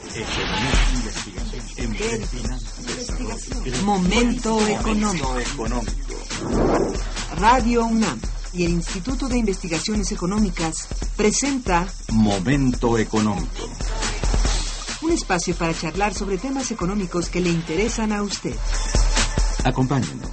Momento económico. Radio UNAM y el Instituto de Investigaciones Económicas presenta Momento económico. Un espacio para charlar sobre temas económicos que le interesan a usted. Acompáñenos.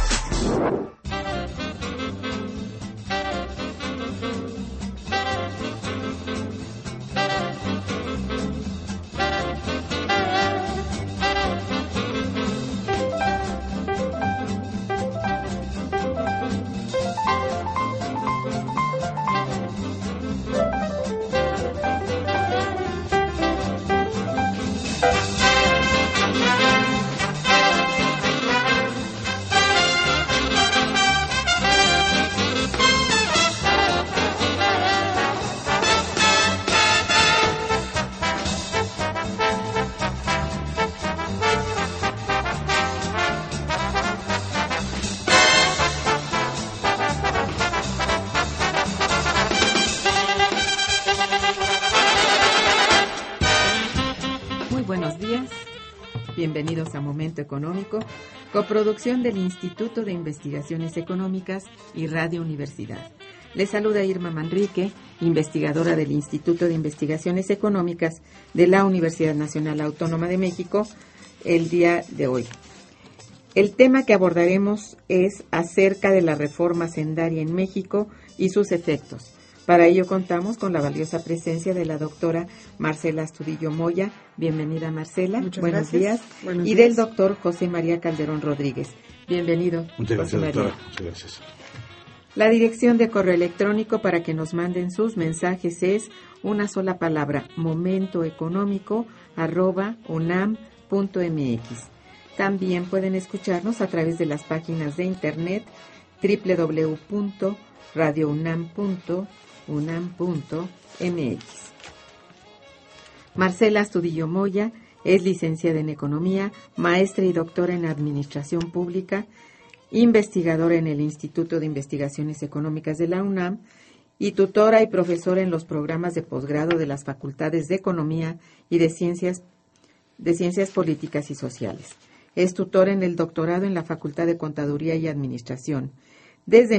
Bienvenidos a Momento Económico, coproducción del Instituto de Investigaciones Económicas y Radio Universidad. Les saluda Irma Manrique, investigadora del Instituto de Investigaciones Económicas de la Universidad Nacional Autónoma de México, el día de hoy. El tema que abordaremos es acerca de la reforma hacendaria en México y sus efectos. Para ello contamos con la valiosa presencia de la doctora Marcela Astudillo Moya. Bienvenida, Marcela. Buenos días. Y del doctor José María Calderón Rodríguez. Bienvenido. Muchas gracias, doctora. Muchas gracias. La dirección de correo electrónico para que nos manden sus mensajes es una sola palabra, momentoeconómico@unam.mx. También pueden escucharnos a través de las páginas de internet www.radiounam.unam.mx. Marcela Astudillo Moya es licenciada en Economía, maestra y doctora en Administración Pública, investigadora en el Instituto de Investigaciones Económicas de la UNAM y tutora y profesora en los programas de posgrado de las Facultades de Economía y de Ciencias Políticas y Sociales. Es tutora en el doctorado en la Facultad de Contaduría y Administración. Desde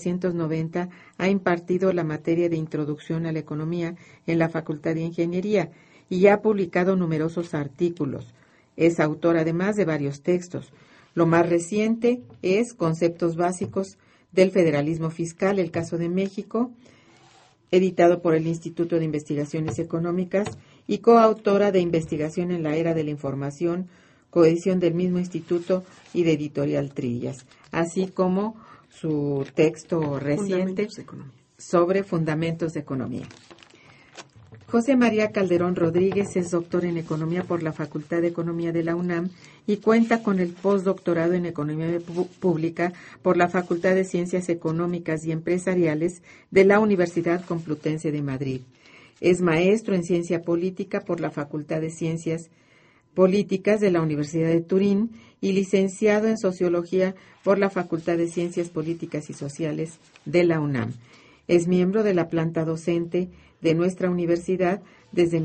1990 ha impartido la materia de Introducción a la Economía en la Facultad de Ingeniería y ha publicado numerosos artículos. Es autora además de varios textos. Lo más reciente es Conceptos Básicos del Federalismo Fiscal, el caso de México, editado por el Instituto de Investigaciones Económicas, y coautora de Investigación en la Era de la Información, coedición del mismo instituto y de Editorial Trillas, así como su texto reciente sobre Fundamentos de Economía. José María Calderón Rodríguez es doctor en Economía por la Facultad de Economía de la UNAM y cuenta con el postdoctorado en Economía Pública por la Facultad de Ciencias Económicas y Empresariales de la Universidad Complutense de Madrid. Es maestro en Ciencia Política por la Facultad de Ciencias Políticas de la Universidad de Turín y licenciado en Sociología por la Facultad de Ciencias Políticas y Sociales de la UNAM. Es miembro de la planta docente de nuestra universidad desde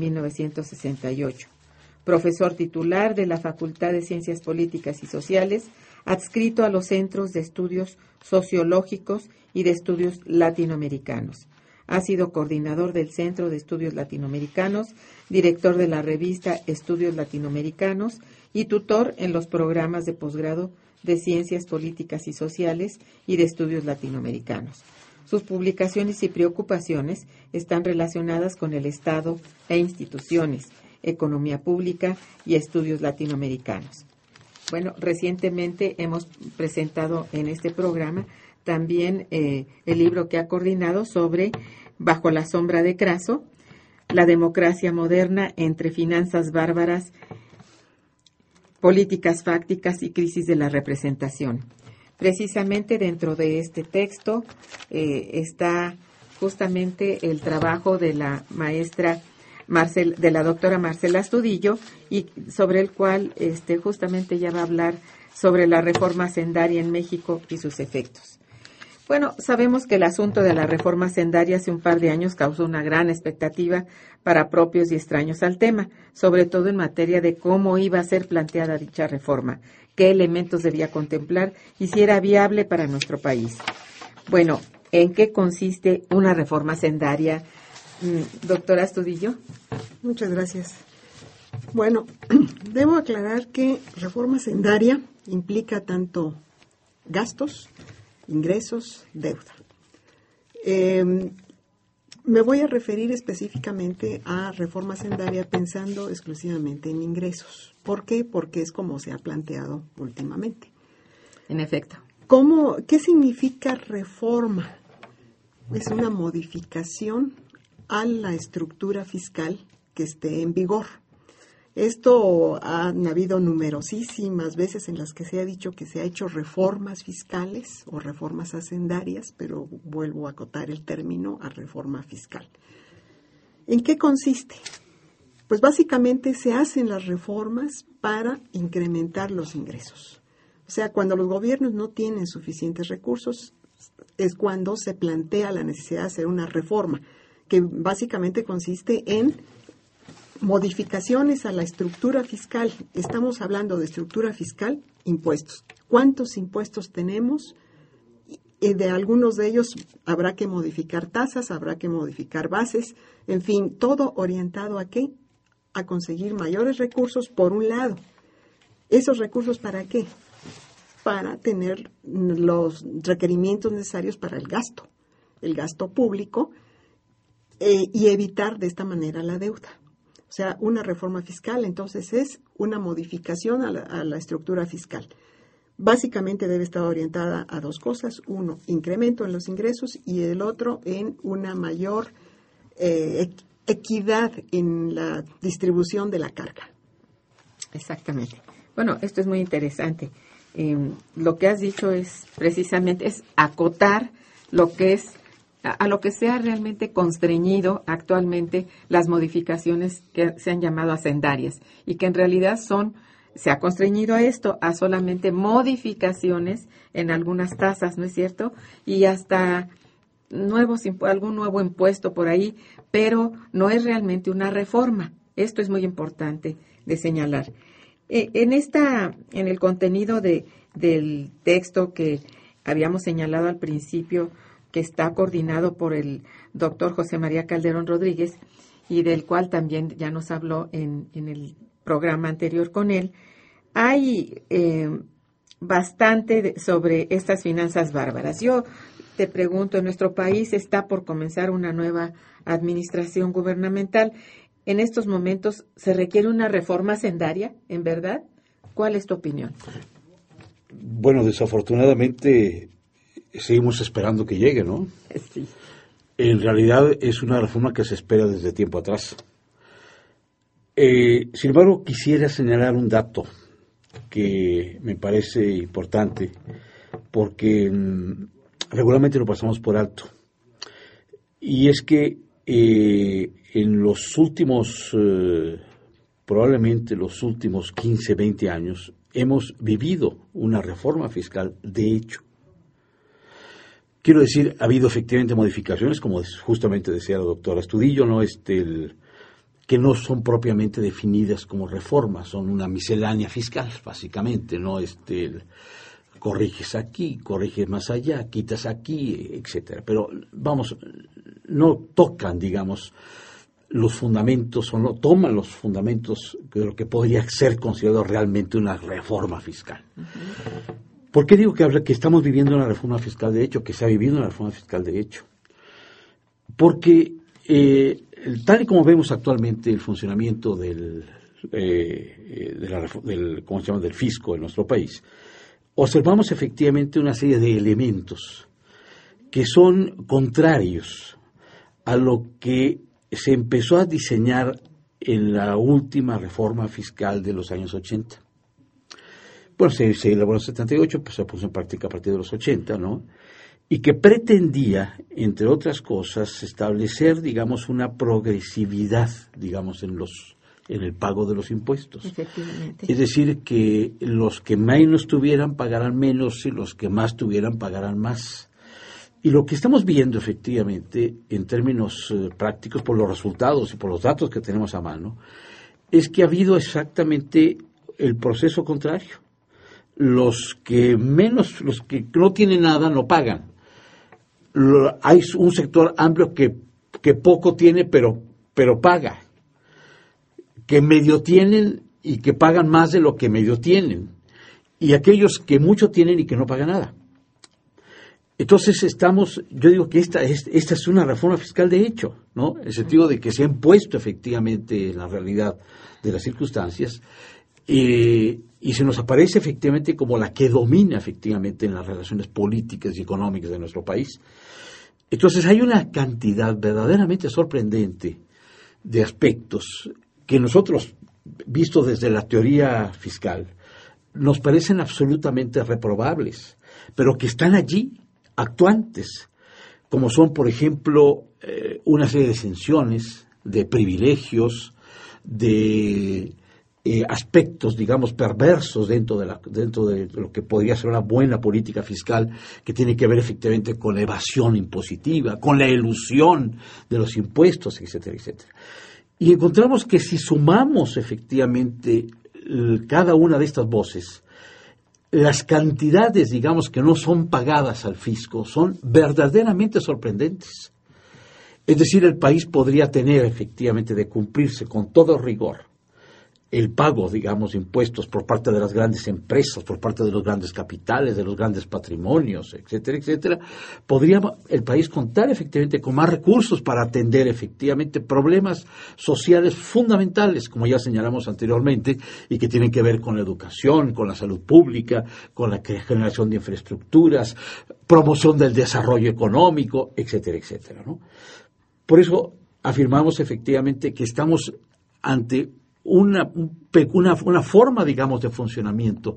1968. Profesor titular de la Facultad de Ciencias Políticas y Sociales, adscrito a los Centros de Estudios Sociológicos y de Estudios Latinoamericanos. Ha sido coordinador del Centro de Estudios Latinoamericanos, director de la revista Estudios Latinoamericanos y tutor en los programas de posgrado de Ciencias Políticas y Sociales y de Estudios Latinoamericanos. Sus publicaciones y preocupaciones están relacionadas con el Estado e instituciones, economía pública y estudios latinoamericanos. Bueno, recientemente hemos presentado en este programa también el libro que ha coordinado sobre Bajo la sombra de Craso, la democracia moderna entre finanzas bárbaras, políticas fácticas y crisis de la representación. Precisamente dentro de este texto está justamente el trabajo de la doctora Marcela Astudillo, y sobre el cual justamente ella va a hablar sobre la reforma hacendaria en México y sus efectos. Bueno, sabemos que el asunto de la reforma hacendaria hace un par de años causó una gran expectativa para propios y extraños al tema, sobre todo en materia de cómo iba a ser planteada dicha reforma, qué elementos debía contemplar y si era viable para nuestro país. Bueno, ¿en qué consiste una reforma hacendaria? Doctora Astudillo. Muchas gracias. Bueno, debo aclarar que reforma hacendaria implica tanto gastos, ingresos, deuda. Me voy a referir específicamente a reforma hacendaria pensando exclusivamente en ingresos. ¿Por qué? Porque es como se ha planteado últimamente. En efecto. ¿Qué significa reforma? Es una modificación a la estructura fiscal que esté en vigor. Esto han habido numerosísimas veces en las que se ha dicho que se ha hecho reformas fiscales o reformas hacendarias, pero vuelvo a acotar el término a reforma fiscal. ¿En qué consiste? Pues básicamente se hacen las reformas para incrementar los ingresos. O sea, cuando los gobiernos no tienen suficientes recursos, es cuando se plantea la necesidad de hacer una reforma, que básicamente consiste en modificaciones a la estructura fiscal. Estamos hablando de estructura fiscal, impuestos. ¿Cuántos impuestos tenemos? De algunos de ellos habrá que modificar tasas, habrá que modificar bases, en fin, todo orientado ¿a qué? A conseguir mayores recursos por un lado. ¿Esos recursos para qué? Para tener los requerimientos necesarios para el gasto público, y evitar de esta manera la deuda. O sea, una reforma fiscal, entonces, es una modificación a la estructura fiscal. Básicamente debe estar orientada a dos cosas. Uno, incremento en los ingresos y el otro en una mayor equidad en la distribución de la carga. Exactamente. Bueno, esto es muy interesante. Lo que has dicho es precisamente acotar lo que es a lo que sea realmente constreñido actualmente las modificaciones que se han llamado hacendarias y que en realidad se ha constreñido a esto, a solamente modificaciones en algunas tasas, ¿no es cierto? Y hasta algún nuevo impuesto por ahí, pero no es realmente una reforma. Esto es muy importante de señalar. En el contenido del texto que habíamos señalado al principio, que está coordinado por el doctor José María Calderón Rodríguez y del cual también ya nos habló en el programa anterior con él, hay bastante sobre estas finanzas bárbaras. Yo te pregunto, en nuestro país está por comenzar una nueva administración gubernamental. En estos momentos, ¿se requiere una reforma hacendaria, en verdad? ¿Cuál es tu opinión? Bueno, desafortunadamente seguimos esperando que llegue, ¿no? Sí. En realidad es una reforma que se espera desde tiempo atrás. Sin embargo, quisiera señalar un dato que me parece importante porque regularmente lo pasamos por alto. Y es que en los últimos, probablemente los últimos 15, 20 años, hemos vivido una reforma fiscal de hecho. Quiero decir, ha habido efectivamente modificaciones, como justamente decía la doctora Astudillo, ¿no? Que no son propiamente definidas como reformas, son una miscelánea fiscal, básicamente, ¿no? Corriges aquí, corriges más allá, quitas aquí, etcétera. Pero, vamos, no tocan, digamos, los fundamentos, o no toman los fundamentos de lo que podría ser considerado realmente una reforma fiscal. Uh-huh. ¿Por qué digo que estamos viviendo una reforma fiscal de hecho, que se ha vivido una reforma fiscal de hecho? Porque tal y como vemos actualmente el funcionamiento del fisco en nuestro país, observamos efectivamente una serie de elementos que son contrarios a lo que se empezó a diseñar en la última reforma fiscal de los años 80. Bueno, se elaboró en 78, pues se puso en práctica a partir de los 80, ¿no? Y que pretendía, entre otras cosas, establecer, digamos, una progresividad, digamos, en el pago de los impuestos. Efectivamente. Es decir, que los que menos tuvieran pagarán menos y los que más tuvieran pagarán más. Y lo que estamos viendo efectivamente en términos prácticos por los resultados y por los datos que tenemos a mano es que ha habido exactamente el proceso contrario. Los que no tienen nada no pagan. Hay un sector amplio que poco tiene pero paga. Que medio tienen y que pagan más de lo que medio tienen. Y aquellos que mucho tienen y que no pagan nada. Entonces yo digo que esta es una reforma fiscal de hecho, ¿no? En el sentido de que se ha impuesto efectivamente la realidad de las circunstancias y se nos aparece efectivamente como la que domina efectivamente en las relaciones políticas y económicas de nuestro país. Entonces hay una cantidad verdaderamente sorprendente de aspectos que nosotros, visto desde la teoría fiscal, nos parecen absolutamente reprobables, pero que están allí, actuantes, como son, por ejemplo, una serie de exenciones, de privilegios, de aspectos, digamos, perversos dentro de lo que podría ser una buena política fiscal, que tiene que ver efectivamente con la evasión impositiva, con la elusión de los impuestos, etcétera, etcétera. Y encontramos que si sumamos efectivamente cada una de estas voces, las cantidades, digamos, que no son pagadas al fisco son verdaderamente sorprendentes. Es decir, el país podría tener efectivamente de cumplirse con todo rigor el pago, digamos, de impuestos por parte de las grandes empresas, por parte de los grandes capitales, de los grandes patrimonios, etcétera, etcétera. Podría el país contar efectivamente con más recursos para atender efectivamente problemas sociales fundamentales, como ya señalamos anteriormente, y que tienen que ver con la educación, con la salud pública, con la generación de infraestructuras, promoción del desarrollo económico, etcétera, etcétera, ¿no? Por eso afirmamos efectivamente que estamos ante una forma, digamos, de funcionamiento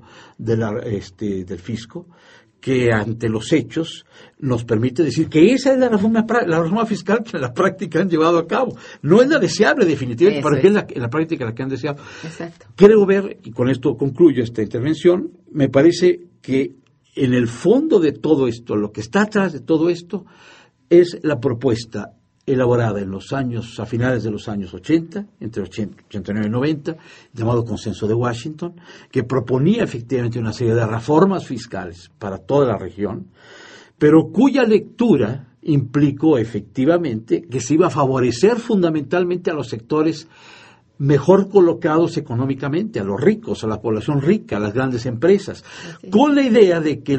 del fisco que ante los hechos nos permite decir que esa es la reforma fiscal que en la práctica han llevado a cabo. No es la deseable definitivamente, pero que es en la práctica la que han deseado. Exacto. Creo ver, y con esto concluyo esta intervención, me parece que en el fondo de todo esto, lo que está atrás de todo esto, es la propuesta elaborada a finales de los años 80, entre 89 y 90, llamado Consenso de Washington, que proponía efectivamente una serie de reformas fiscales para toda la región, pero cuya lectura implicó efectivamente que se iba a favorecer fundamentalmente a los sectores mejor colocados económicamente, a los ricos, a la población rica, a las grandes empresas, con la idea de que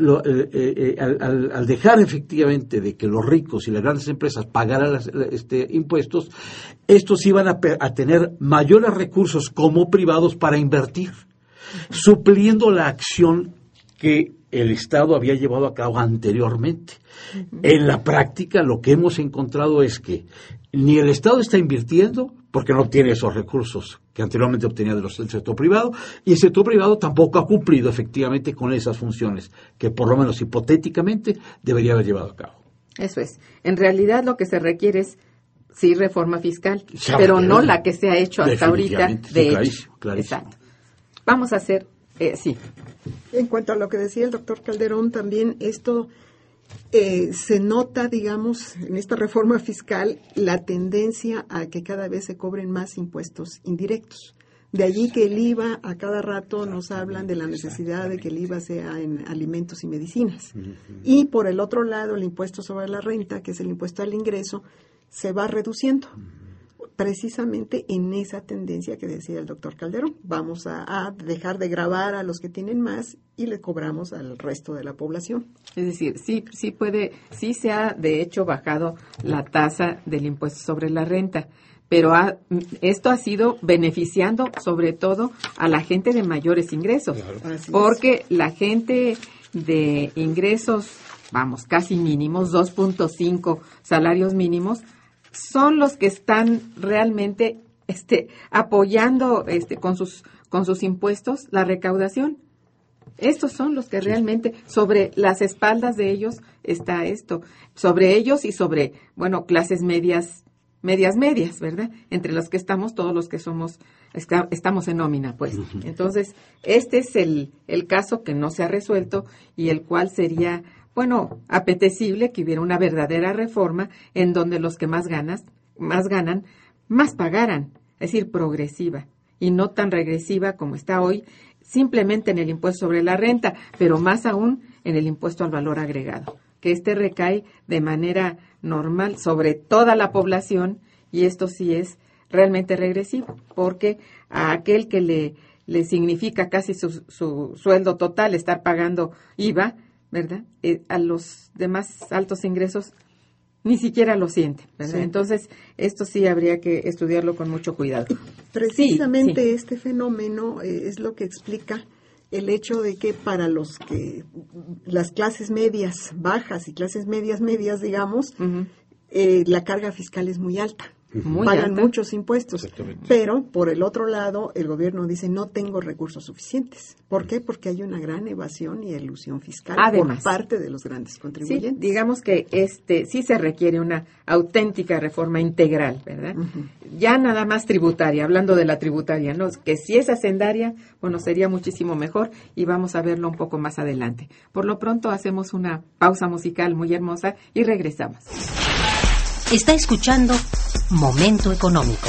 al dejar efectivamente de que los ricos y las grandes empresas pagaran impuestos, estos iban a tener mayores recursos como privados para invertir, supliendo la acción que el Estado había llevado a cabo anteriormente. En la práctica, lo que hemos encontrado es que ni el Estado está invirtiendo, porque no tiene esos recursos que anteriormente obtenía del sector privado, y el sector privado tampoco ha cumplido efectivamente con esas funciones que por lo menos hipotéticamente debería haber llevado a cabo. Eso es. En realidad lo que se requiere es sí reforma fiscal, pero no la que se ha hecho hasta ahorita de hecho. Clarísimo. Exacto. Vamos a hacer, sí. En cuanto a lo que decía el doctor Calderón, también esto se nota, digamos, en esta reforma fiscal, la tendencia a que cada vez se cobren más impuestos indirectos. De allí que el IVA, a cada rato nos hablan de la necesidad de que el IVA sea en alimentos y medicinas. Y por el otro lado, el impuesto sobre la renta, que es el impuesto al ingreso, se va reduciendo. Precisamente en esa tendencia que decía el doctor Calderón. Vamos a dejar de gravar a los que tienen más y le cobramos al resto de la población. Es decir, sí se ha de hecho bajado la tasa del impuesto sobre la renta, pero esto ha sido beneficiando sobre todo a la gente de mayores ingresos, claro. Porque la gente de ingresos, casi mínimos, 2.5 salarios mínimos, son los que están realmente apoyando con sus impuestos la recaudación. Estos son los que realmente, sobre las espaldas de ellos está esto, sobre ellos y sobre, clases medias, ¿verdad? Entre los que estamos, todos los que estamos en nómina, pues. Entonces, este es el caso que no se ha resuelto y el cual sería apetecible que hubiera una verdadera reforma en donde los que más ganan, más pagaran, es decir, progresiva y no tan regresiva como está hoy, simplemente en el impuesto sobre la renta, pero más aún en el impuesto al valor agregado, que recae de manera normal sobre toda la población, y esto sí es realmente regresivo, porque a aquel que le significa casi su sueldo total estar pagando IVA, ¿verdad? A los demás altos ingresos ni siquiera lo siente, ¿verdad? Sí. Entonces, esto sí habría que estudiarlo con mucho cuidado. Precisamente sí. Este fenómeno es lo que explica el hecho de que para las clases medias bajas y clases medias, digamos, la carga fiscal es muy alta. Pagan muchos impuestos, pero por el otro lado el gobierno dice no tengo recursos suficientes. ¿Por qué? Porque hay una gran evasión y elusión fiscal por parte de los grandes contribuyentes. Sí, digamos que sí se requiere una auténtica reforma integral, ¿verdad? Ya nada más tributaria, hablando de la tributaria, ¿no? Que si es hacendaria, sería muchísimo mejor y vamos a verlo un poco más adelante. Por lo pronto hacemos una pausa musical muy hermosa y regresamos. Está escuchando Momento Económico.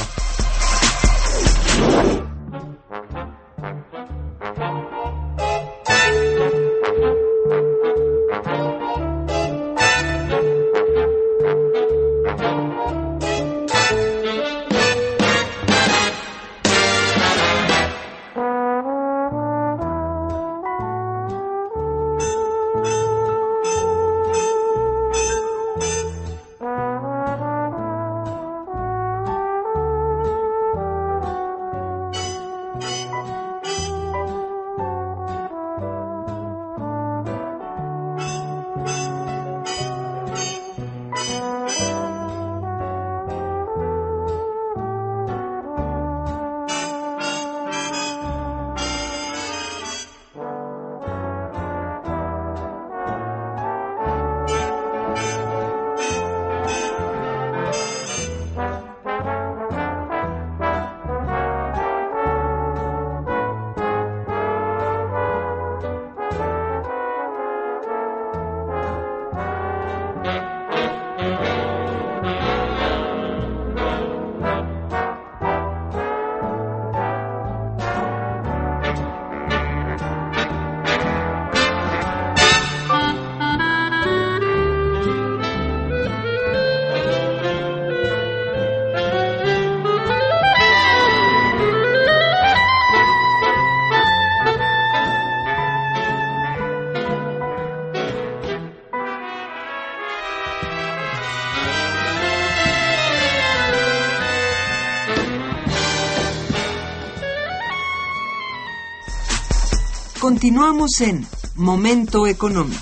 Continuamos en Momento Económico.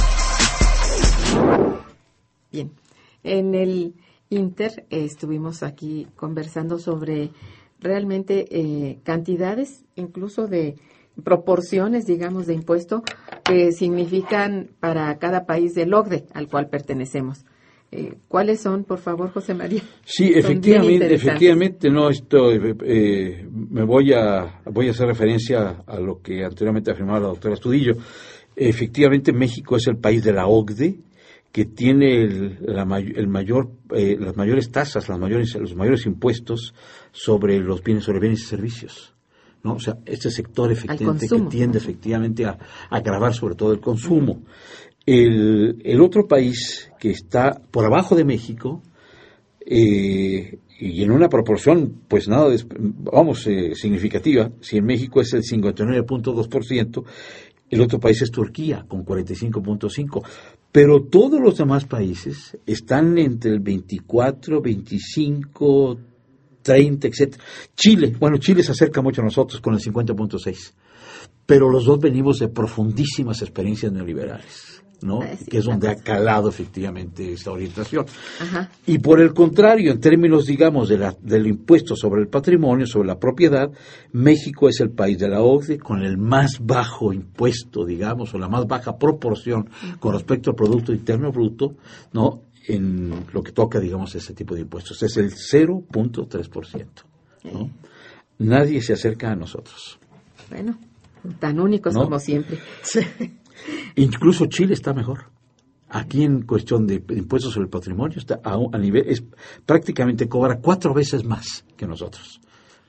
Bien, en el Inter estuvimos aquí conversando sobre realmente cantidades, incluso de proporciones, digamos, de impuesto que significan para cada país del OCDE al cual pertenecemos. ¿Cuáles son, por favor, José María? Sí, efectivamente, no, me voy a hacer referencia a lo que anteriormente afirmaba la doctora Astudillo. Efectivamente, México es el país de la OCDE que tiene las mayores tasas, los mayores impuestos sobre los bienes y servicios, ¿no? O sea, este sector efectivamente que tiende efectivamente a gravar sobre todo el consumo. El otro país que está por abajo de México y en una proporción pues nada significativa, si en México es el 59.2%, el otro país es Turquía con 45.5%, pero todos los demás países están entre el 24, 25, 30, etc. Chile se acerca mucho a nosotros con el 50.6%, pero los dos venimos de profundísimas experiencias neoliberales, ¿no? Que es donde ha calado efectivamente esta orientación. Ajá. Y por el contrario, en términos, digamos, del impuesto sobre el patrimonio, sobre la propiedad, México es el país de la OCDE con el más bajo impuesto, digamos, o la más baja proporción con respecto al Producto Interno Bruto, ¿no? En lo que toca, digamos, ese tipo de impuestos. Es el 0.3%, ¿no? Nadie se acerca a nosotros. Bueno, tan únicos, ¿no? Como siempre. Sí. Incluso Chile está mejor. Aquí en cuestión de impuestos sobre el patrimonio está a nivel, prácticamente cobra 4 veces más que nosotros.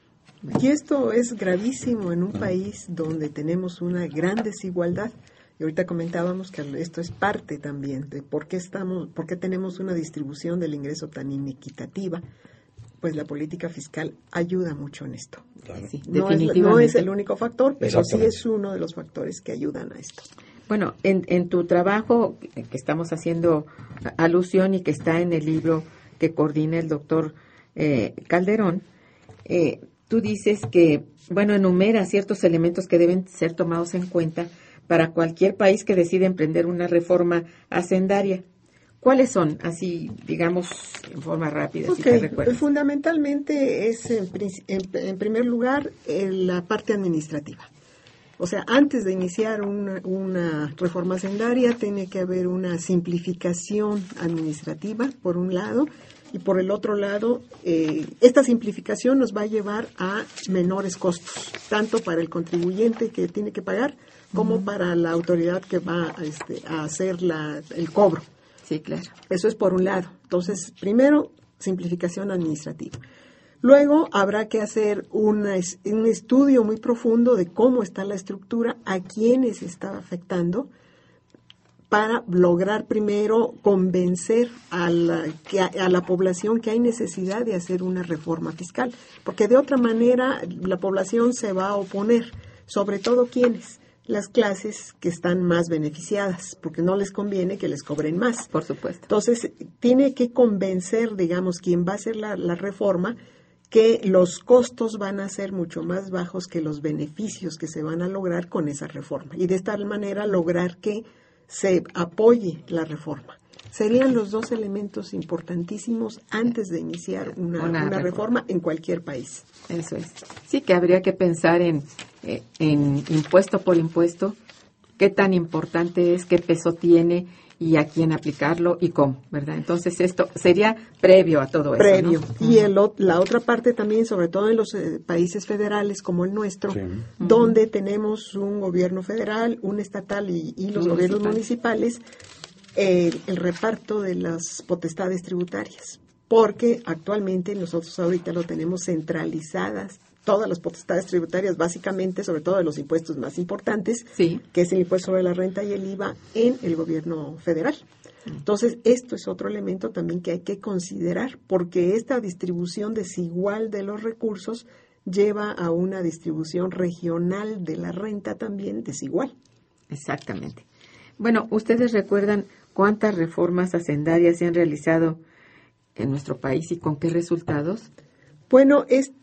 Y esto es gravísimo en un país donde tenemos una gran desigualdad. Y ahorita comentábamos que esto es parte también de por qué tenemos una distribución del ingreso tan inequitativa. Pues la política fiscal ayuda mucho en esto. Claro. Sí, No es el único factor, pero sí es uno de los factores que ayudan a esto. Bueno, en tu trabajo que estamos haciendo alusión y que está en el libro que coordina el doctor Calderón, tú dices que, bueno, enumera ciertos elementos que deben ser tomados en cuenta para cualquier país que decida emprender una reforma hacendaria. ¿Cuáles son? Así, digamos, en forma rápida, si te recuerdas. Fundamentalmente es, en primer lugar, la parte administrativa. O sea, antes de iniciar una reforma hacendaria, tiene que haber una simplificación administrativa, por un lado, y por el otro lado, esta simplificación nos va a llevar a menores costos, tanto para el contribuyente que tiene que pagar, como para la autoridad que va a hacer el cobro. Sí, claro. Eso es por un lado. Entonces, primero, simplificación administrativa. Luego, habrá que hacer un estudio muy profundo de cómo está la estructura, a quiénes está afectando, para lograr primero convencer a la población que hay necesidad de hacer una reforma fiscal. Porque de otra manera, la población se va a oponer. Sobre todo, ¿quiénes? Las clases que están más beneficiadas, porque no les conviene que les cobren más. Por supuesto. Entonces, tiene que convencer, digamos, quien va a hacer la reforma, que los costos van a ser mucho más bajos que los beneficios que se van a lograr con esa reforma. Y de esta manera lograr que se apoye la reforma. Serían los dos elementos importantísimos antes de iniciar una reforma en cualquier país. Eso es. Sí, que habría que pensar en impuesto por impuesto, qué tan importante es, qué peso tiene y a quién aplicarlo y cómo, ¿verdad? Entonces esto sería previo a todo previo. eso, ¿no? Y la otra parte también, sobre todo en los países federales como el nuestro, sí, donde tenemos un gobierno federal, un estatal y los gobiernos municipales, el reparto de las potestades tributarias, porque actualmente nosotros ahorita lo tenemos centralizadas, todas las potestades tributarias, básicamente, sobre todo de los impuestos más importantes, sí, que es el impuesto sobre la renta y el IVA en el gobierno federal. Entonces, esto es otro elemento también que hay que considerar, porque esta distribución desigual de los recursos lleva a una distribución regional de la renta también desigual. Exactamente. Bueno, ¿ustedes recuerdan cuántas reformas hacendarias se han realizado en nuestro país y con qué resultados? Bueno,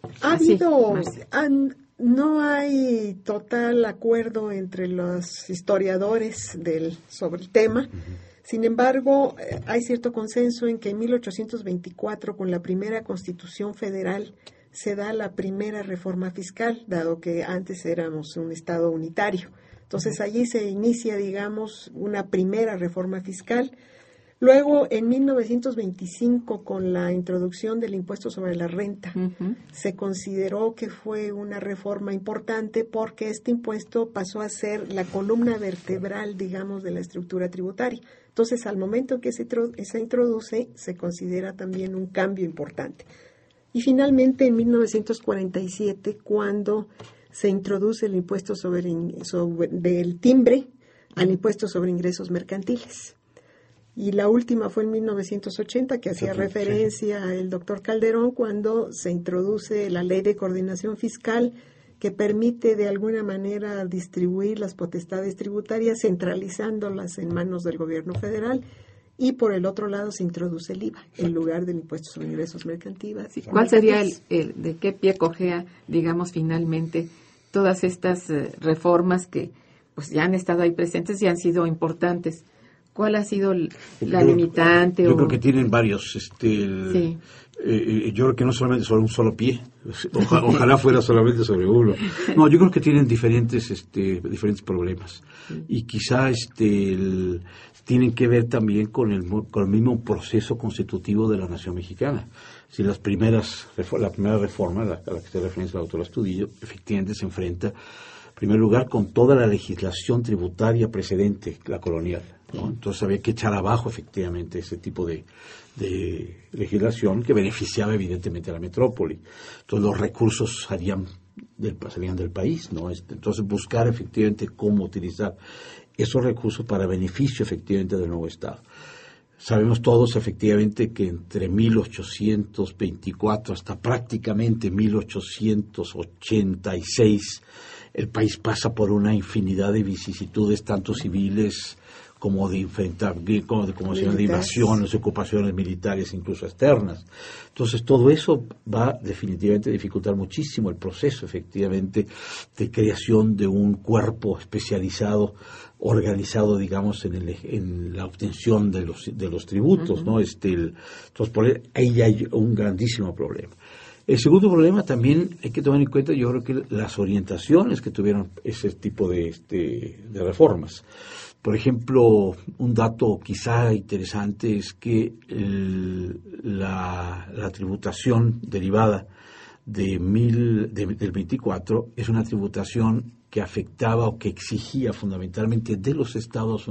no hay total acuerdo entre los historiadores sobre el tema. Sin embargo, hay cierto consenso en que en 1824, con la primera Constitución Federal, se da la primera reforma fiscal, dado que antes éramos un Estado unitario. Entonces, allí se inicia, digamos, una primera reforma fiscal. Luego, en 1925, con la introducción del impuesto sobre la renta, se consideró que fue una reforma importante porque este impuesto pasó a ser la columna vertebral, digamos, de la estructura tributaria. Entonces, al momento que se introduce, se considera también un cambio importante. Y finalmente, en 1947, cuando se introduce el impuesto del timbre al impuesto sobre ingresos mercantiles. Y la última fue en 1980, que hacía referencia el doctor Calderón, cuando se introduce la Ley de Coordinación Fiscal, que permite de alguna manera distribuir las potestades tributarias, centralizándolas en manos del gobierno federal, y por el otro lado se introduce el IVA en lugar del impuesto sobre ingresos mercantiles. Sí. ¿Cuál sería de qué pie cojea, digamos, finalmente todas estas reformas que pues ya han estado ahí presentes y han sido importantes? ¿Cuál ha sido la limitante? Yo creo que tienen varios. Sí. Yo creo que no solamente sobre un solo pie. Ojalá fuera solamente sobre uno. No, yo creo que tienen diferentes problemas. Y quizá tienen que ver también con el mismo proceso constitutivo de la nación mexicana. Si la primera reforma a la que se referencia el autor Astudillo, efectivamente se enfrenta En primer lugar, con toda la legislación tributaria precedente, la colonial, ¿no? Entonces había que echar abajo efectivamente ese tipo de legislación que beneficiaba evidentemente a la metrópoli. Entonces los recursos salían del país, ¿no? Entonces buscar efectivamente cómo utilizar esos recursos para beneficio efectivamente del nuevo Estado. Sabemos todos efectivamente que entre 1824 hasta prácticamente 1886 el país pasa por una infinidad de vicisitudes, tanto civiles como de invasiones, ocupaciones militares, incluso externas. Entonces, todo eso va definitivamente a dificultar muchísimo el proceso, efectivamente, de creación de un cuerpo especializado, organizado, digamos, en la obtención de los tributos, ¿no? Entonces, ahí hay un grandísimo problema. El segundo problema también hay que tomar en cuenta, yo creo que las orientaciones que tuvieron ese tipo de reformas. Por ejemplo, un dato quizá interesante es que la tributación derivada del 24 es una tributación que afectaba o que exigía fundamentalmente de los estados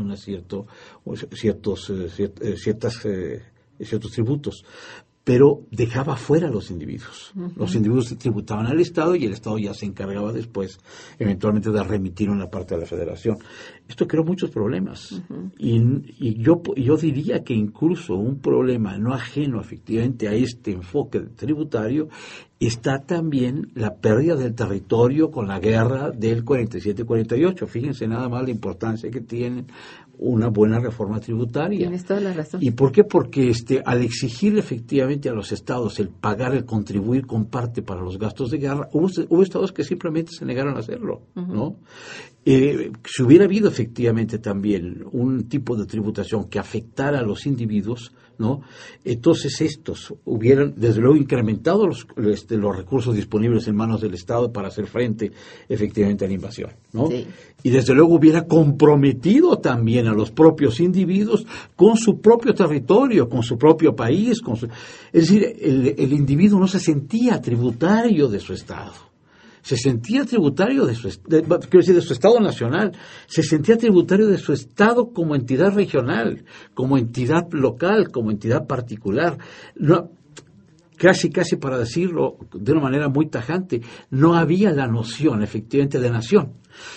ciertos tributos, pero dejaba fuera a los individuos. Uh-huh. Los individuos tributaban al Estado y el Estado ya se encargaba después, eventualmente, de remitir una parte de la Federación. Esto creó muchos problemas. Uh-huh. Y yo diría que incluso un problema no ajeno efectivamente a este enfoque tributario está también la pérdida del territorio con la guerra del 47-48. Fíjense nada más la importancia que tiene una buena reforma tributaria. Tienes toda la razón. ¿Y por qué? Porque al exigir efectivamente a los estados el pagar, el contribuir con parte para los gastos de guerra, hubo estados que simplemente se negaron a hacerlo, uh-huh. ¿no? Si hubiera habido efectivamente también un tipo de tributación que afectara a los individuos, ¿no? Entonces estos hubieran desde luego incrementado los recursos disponibles en manos del Estado para hacer frente efectivamente a la invasión, ¿no? Sí. Y desde luego hubiera comprometido también a los propios individuos con su propio territorio, con su propio país, es decir, el individuo no se sentía tributario de su Estado. Se sentía tributario de su Estado nacional, se sentía tributario de su Estado como entidad regional, como entidad local, como entidad particular. No, casi para decirlo de una manera muy tajante, no había la noción efectivamente de nación.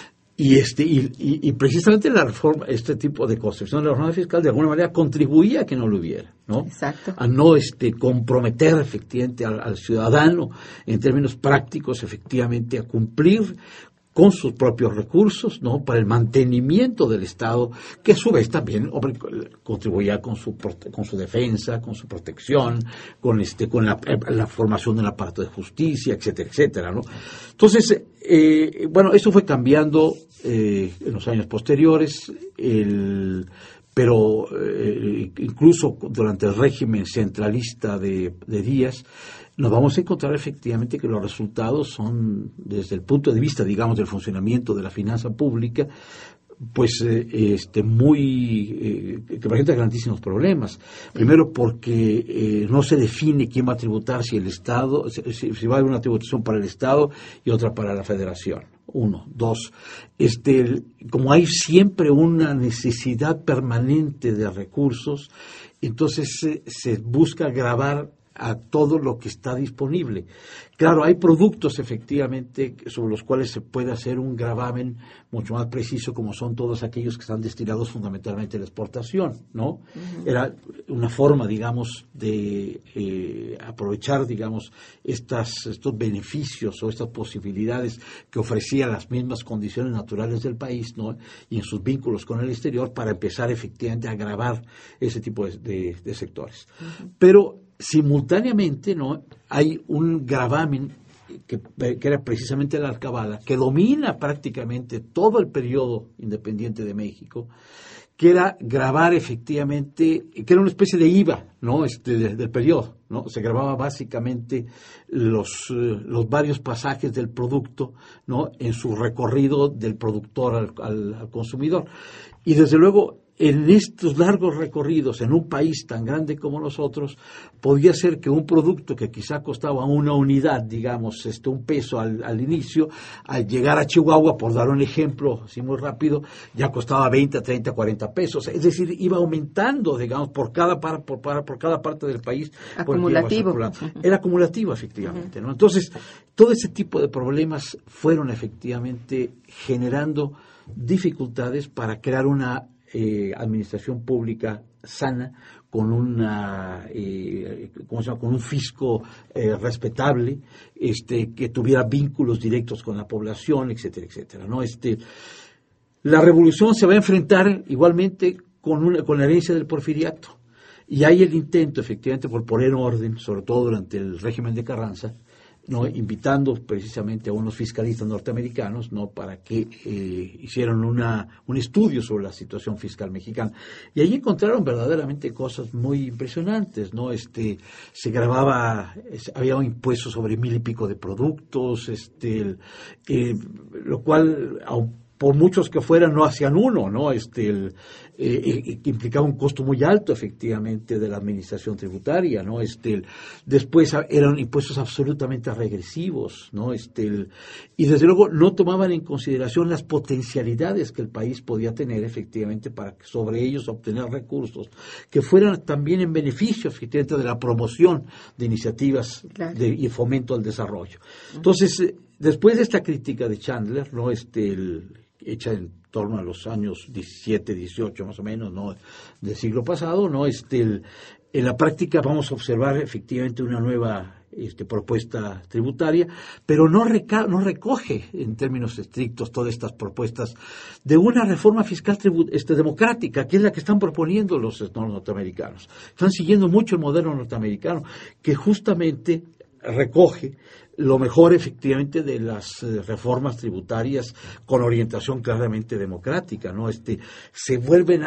Y precisamente la reforma, este tipo de construcción de la reforma fiscal de alguna manera contribuía a que no lo hubiera, ¿no? Exacto. A no comprometer efectivamente al ciudadano en términos prácticos efectivamente a cumplir con sus propios recursos, ¿no? Para el mantenimiento del Estado, que a su vez también contribuía con su defensa, con su protección, con la formación del aparato de justicia, etcétera, etcétera, ¿no? Entonces, eso fue cambiando en los años posteriores, pero incluso durante el régimen centralista de Díaz, nos vamos a encontrar efectivamente que los resultados son, desde el punto de vista, digamos, del funcionamiento de la finanza pública, pues que presenta grandísimos problemas. Primero porque no se define quién va a tributar, si el Estado, si va a haber una tributación para el Estado y otra para la Federación. 1, 2, como hay siempre una necesidad permanente de recursos, entonces se busca gravar a todo lo que está disponible. Claro, hay productos efectivamente sobre los cuales se puede hacer un gravamen mucho más preciso, como son todos aquellos que están destinados fundamentalmente a la exportación, ¿no? Uh-huh. Era una forma, digamos, de aprovechar, digamos, estos beneficios o estas posibilidades que ofrecían las mismas condiciones naturales del país, ¿no? Y en sus vínculos con el exterior, para empezar efectivamente a gravar ese tipo de sectores. Uh-huh. Pero simultáneamente, ¿no? Hay un gravamen que era precisamente la alcabala, que domina prácticamente todo el periodo independiente de México, que era gravar efectivamente, que era una especie de IVA, ¿no? Del periodo, ¿no? Se grababa básicamente los varios pasajes del producto, ¿no? En su recorrido del productor al consumidor. Y desde luego en estos largos recorridos, en un país tan grande como nosotros, podía ser que un producto que quizá costaba una unidad, digamos, un peso al inicio, al llegar a Chihuahua, por dar un ejemplo así muy rápido, ya costaba 20, 30, 40 pesos. Es decir, iba aumentando, digamos, por cada parte del país. Acumulativo. Era acumulativo, efectivamente, ¿no? Entonces, todo ese tipo de problemas fueron efectivamente generando dificultades para crear una administración pública sana, con una con un fisco respetable, que tuviera vínculos directos con la población, etcétera, etcétera, ¿no? La revolución se va a enfrentar igualmente con la herencia del porfiriato, y hay el intento efectivamente por poner orden, sobre todo durante el régimen de Carranza, ¿no? Invitando precisamente a unos fiscalistas norteamericanos, ¿no? Para que hicieran un estudio sobre la situación fiscal mexicana. Y ahí encontraron verdaderamente cosas muy impresionantes, ¿no? Se grababa, había un impuesto sobre 1,000 y pico de productos, lo cual, por muchos que fueran, no hacían uno, ¿no? Que implicaba un costo muy alto, efectivamente, de la administración tributaria, ¿no? Después eran impuestos absolutamente regresivos, ¿no? Y desde luego no tomaban en consideración las potencialidades que el país podía tener, efectivamente, para sobre ellos obtener recursos que fueran también en beneficio, efectivamente, de la promoción de iniciativas, claro, y fomento al desarrollo. Entonces, después de esta crítica de Chandler, ¿no? Hecha en torno a los años 17, 18 más o menos, ¿no? Del siglo pasado, ¿no? En la práctica vamos a observar efectivamente una nueva propuesta tributaria, pero no recoge en términos estrictos todas estas propuestas de una reforma fiscal democrática, que es la que están proponiendo los norteamericanos. Están siguiendo mucho el modelo norteamericano, que justamente recoge lo mejor efectivamente de las reformas tributarias con orientación claramente democrática, ¿no? Se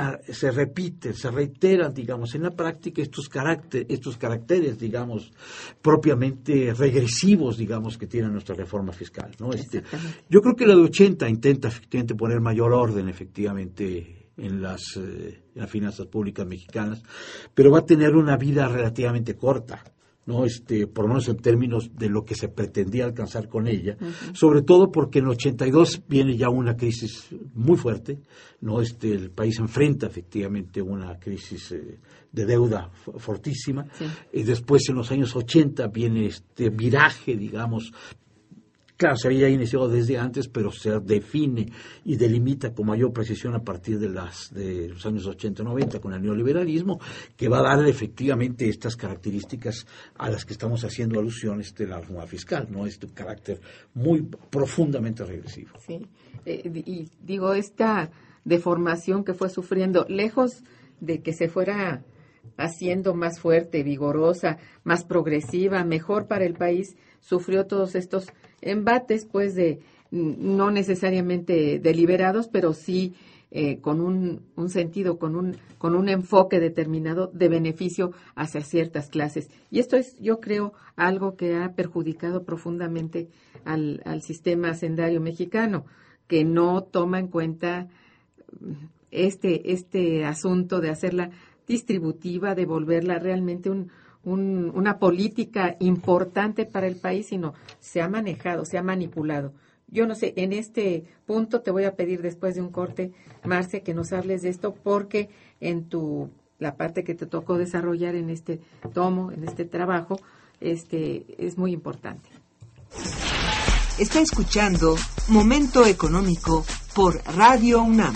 repiten, se reiteran, digamos, en la práctica estos caracteres, digamos, propiamente regresivos, digamos, que tiene nuestra reforma fiscal, ¿no? Yo creo que la de 80 intenta efectivamente poner mayor orden, efectivamente, en las finanzas públicas mexicanas, pero va a tener una vida relativamente corta, ¿no? Por lo menos en términos de lo que se pretendía alcanzar con ella, sobre todo porque en el 82 viene ya una crisis muy fuerte, ¿no? El país enfrenta efectivamente una crisis de deuda fortísima, sí. Y después en los años 80 viene este viraje, digamos. Claro, se había iniciado desde antes, pero se define y delimita con mayor precisión a partir de los años 80-90 con el neoliberalismo, que va a darle efectivamente estas características a las que estamos haciendo alusión de la reforma fiscal, ¿no? Un carácter muy profundamente regresivo. Sí, y digo, esta deformación que fue sufriendo, lejos de que se fuera haciendo más fuerte, vigorosa, más progresiva, mejor para el país, sufrió todos estos embates, pues, no necesariamente deliberados, pero sí con un sentido, con un enfoque determinado de beneficio hacia ciertas clases. Y esto es, yo creo, algo que ha perjudicado profundamente al sistema hacendario mexicano, que no toma en cuenta este asunto de hacerla distributiva, de volverla realmente una política importante para el país, sino se ha manejado, se ha manipulado. Yo no sé, en este punto te voy a pedir después de un corte, Marce, que nos hables de esto, porque la parte que te tocó desarrollar en este tomo, en este trabajo, es muy importante. Está escuchando Momento Económico por Radio UNAM.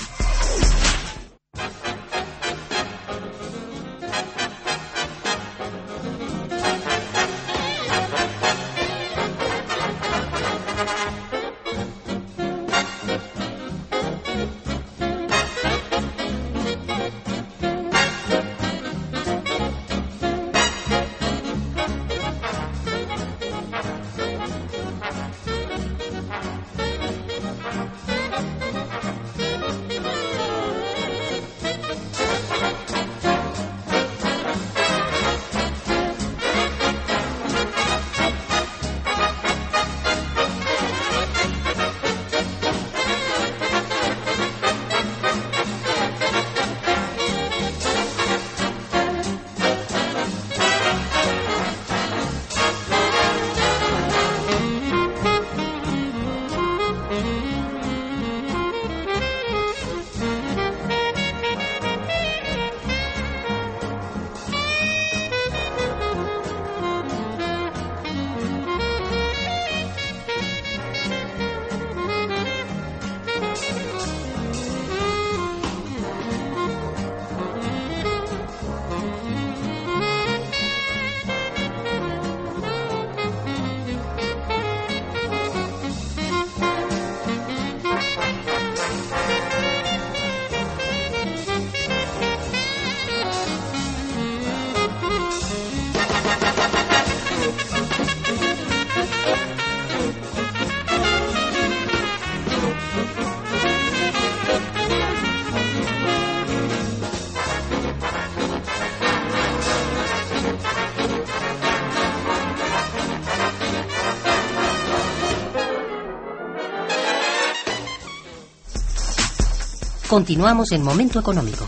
Continuamos en Momento Económico.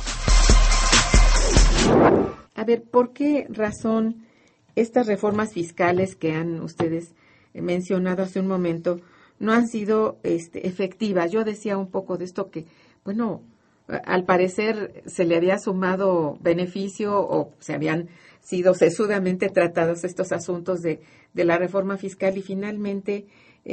A ver, ¿por qué razón estas reformas fiscales que han ustedes mencionado hace un momento no han sido efectivas? Yo decía un poco de esto que, bueno, al parecer se le había sumado beneficio o se habían sido sesudamente tratados estos asuntos de la reforma fiscal y finalmente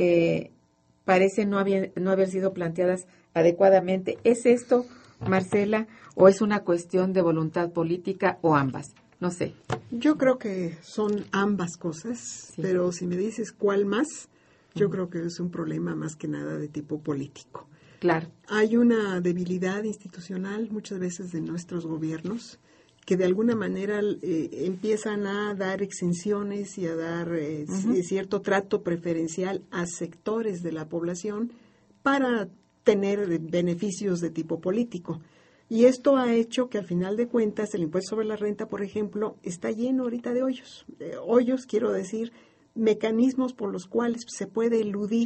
parece no haber sido planteadas adecuadamente. ¿Es esto, Marcela, o es una cuestión de voluntad política o ambas? No sé. Yo creo que son ambas cosas, sí. Pero si me dices cuál más, yo creo que es un problema más que nada de tipo político. Claro. Hay una debilidad institucional muchas veces de nuestros gobiernos que de alguna manera empiezan a dar exenciones y a dar cierto trato preferencial a sectores de la población para tener beneficios de tipo político. Y esto ha hecho que al final de cuentas el impuesto sobre la renta, por ejemplo, está lleno ahorita de hoyos. Hoyos, quiero decir, mecanismos por los cuales se puede eludir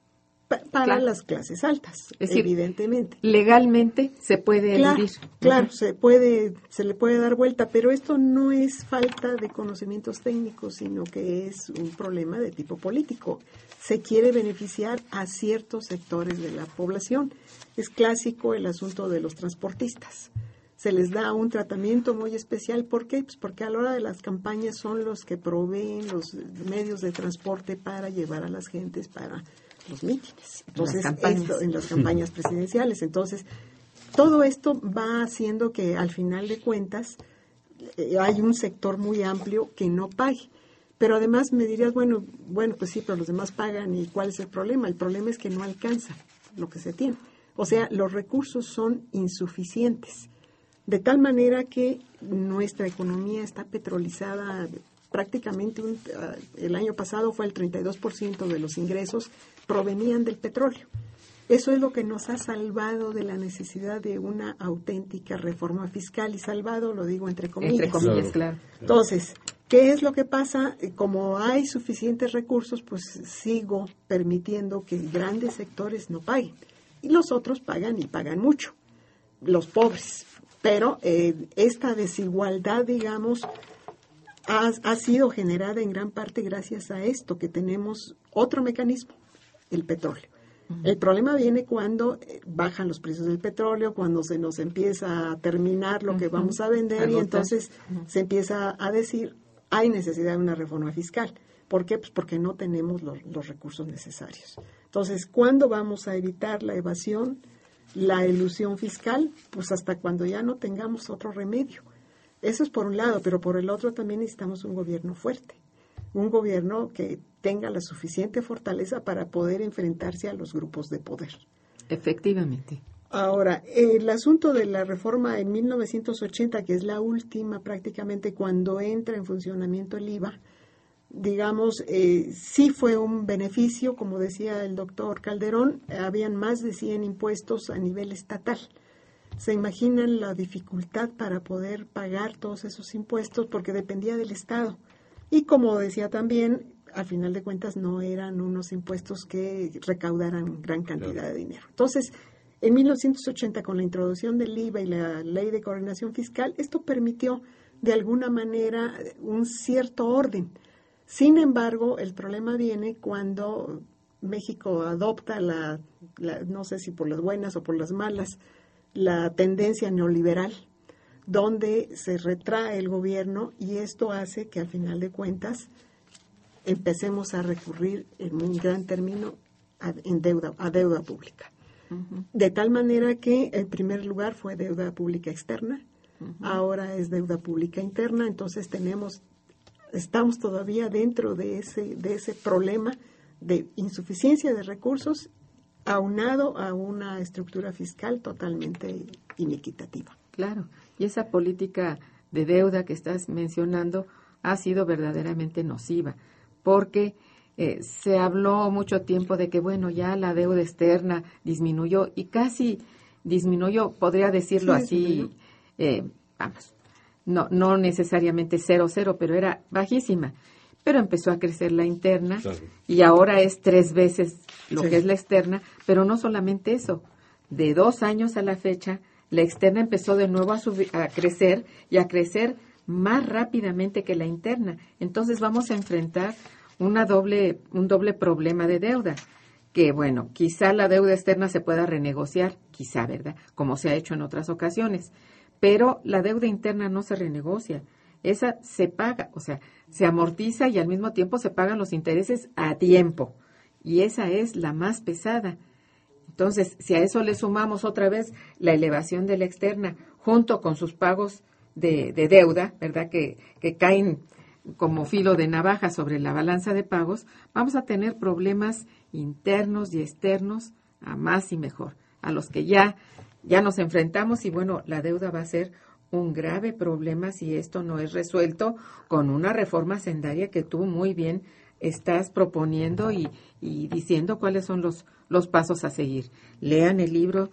para las clases altas, es decir, evidentemente. Legalmente se puede eludir. Claro, se le puede dar vuelta, pero esto no es falta de conocimientos técnicos, sino que es un problema de tipo político. Se quiere beneficiar a ciertos sectores de la población. Es clásico el asunto de los transportistas. Se les da un tratamiento muy especial. ¿Por qué? Pues porque a la hora de las campañas son los que proveen los medios de transporte para llevar a las gentes para los mítines. Entonces, en las campañas presidenciales. Entonces, todo esto va haciendo que al final de cuentas hay un sector muy amplio que no pague. Pero además me dirías, bueno, pues sí, pero los demás pagan, ¿y cuál es el problema? El problema es que no alcanza lo que se tiene. O sea, los recursos son insuficientes, de tal manera que nuestra economía está petrolizada prácticamente. El año pasado fue el 32% de los ingresos provenían del petróleo. Eso es lo que nos ha salvado de la necesidad de una auténtica reforma fiscal, y salvado lo digo entre comillas. Entre comillas, claro. Entonces, ¿qué es lo que pasa? Como hay suficientes recursos, pues sigo permitiendo que grandes sectores no paguen. Y los otros pagan, y pagan mucho, los pobres. Pero esta desigualdad, digamos, ha sido generada en gran parte gracias a esto, que tenemos otro mecanismo, el petróleo. El problema viene cuando bajan los precios del petróleo, cuando se nos empieza a terminar lo que vamos a vender, y entonces se empieza a decir, hay necesidad de una reforma fiscal. ¿Por qué? Pues porque no tenemos los recursos necesarios. Entonces, ¿cuándo vamos a evitar la evasión, la elusión fiscal? Pues hasta cuando ya no tengamos otro remedio. Eso es por un lado, pero por el otro también necesitamos un gobierno fuerte. Un gobierno que tenga la suficiente fortaleza para poder enfrentarse a los grupos de poder. Efectivamente. Ahora, el asunto de la reforma en 1980, que es la última prácticamente cuando entra en funcionamiento el IVA, digamos, sí fue un beneficio, como decía el doctor Calderón, habían más de 100 impuestos a nivel estatal. ¿Se imaginan la dificultad para poder pagar todos esos impuestos? Porque dependía del Estado. Y como decía también, al final de cuentas no eran unos impuestos que recaudaran gran cantidad de dinero. Entonces, en 1980, con la introducción del IVA y la Ley de Coordinación Fiscal, esto permitió de alguna manera un cierto orden. Sin embargo, el problema viene cuando México adopta no sé si por las buenas o por las malas, la tendencia neoliberal, donde se retrae el gobierno, y esto hace que al final de cuentas empecemos a recurrir en un gran término a deuda pública. Uh-huh. De tal manera que en primer lugar fue deuda pública externa, uh-huh, ahora es deuda pública interna. Entonces estamos todavía dentro de ese problema de insuficiencia de recursos aunado a una estructura fiscal totalmente inequitativa. Claro, y esa política de deuda que estás mencionando ha sido verdaderamente nociva, porque se habló mucho tiempo de que, bueno, ya la deuda externa disminuyó, y casi disminuyó, podría decirlo así, no necesariamente 0,0, pero era bajísima. Pero empezó a crecer la interna, claro, y ahora es 3 veces lo que es la externa, pero no solamente eso. De 2 años a la fecha, la externa empezó de nuevo a crecer, y a crecer más rápidamente que la interna. Entonces vamos a enfrentar un doble problema de deuda, que bueno, quizá la deuda externa se pueda renegociar, quizá, ¿verdad?, como se ha hecho en otras ocasiones, pero la deuda interna no se renegocia. Esa se paga, o sea, se amortiza y al mismo tiempo se pagan los intereses a tiempo. Y esa es la más pesada. Entonces, si a eso le sumamos otra vez la elevación de la externa, junto con sus pagos de deuda, ¿verdad?, que caen como filo de navaja sobre la balanza de pagos, vamos a tener problemas internos y externos a más y mejor, a los que ya nos enfrentamos. Y bueno, la deuda va a ser un grave problema si esto no es resuelto con una reforma hacendaria que tú muy bien estás proponiendo y diciendo cuáles son los pasos a seguir. Lean el libro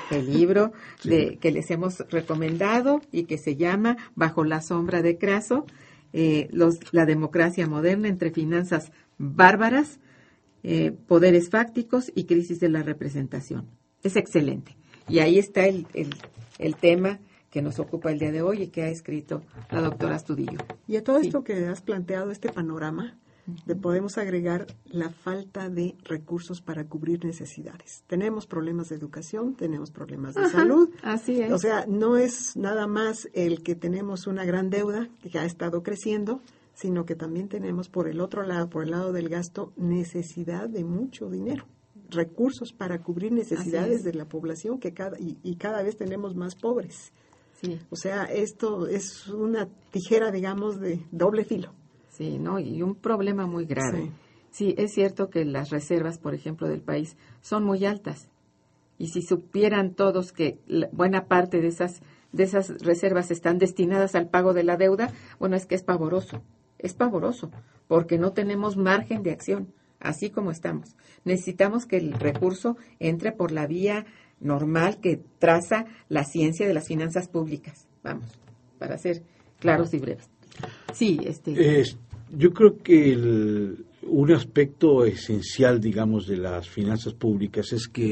sí, que les hemos recomendado y que se llama Bajo la sombra de Craso, la democracia moderna entre finanzas bárbaras, poderes fácticos y crisis de la representación. Es excelente. Y ahí está el tema que nos ocupa el día de hoy y que ha escrito la doctora Astudillo. Y a todo esto que has planteado, este panorama, le podemos agregar la falta de recursos para cubrir necesidades. Tenemos problemas de educación, tenemos problemas de salud. Así es. O sea, no es nada más el que tenemos una gran deuda que ha estado creciendo, sino que también tenemos por el otro lado, por el lado del gasto, necesidad de mucho dinero, recursos para cubrir necesidades de la población, que cada vez tenemos más pobres. Sí. O sea, esto es una tijera, digamos, de doble filo. Sí, ¿no? Y un problema muy grave. Sí, es cierto que las reservas, por ejemplo, del país son muy altas. Y si supieran todos que buena parte de esas reservas están destinadas al pago de la deuda, bueno, es que es pavoroso, porque no tenemos margen de acción, así como estamos. Necesitamos que el recurso entre por la vía normal que traza la ciencia de las finanzas públicas. Vamos, para ser claros y breves. Sí, yo creo que un aspecto esencial, digamos, de las finanzas públicas es que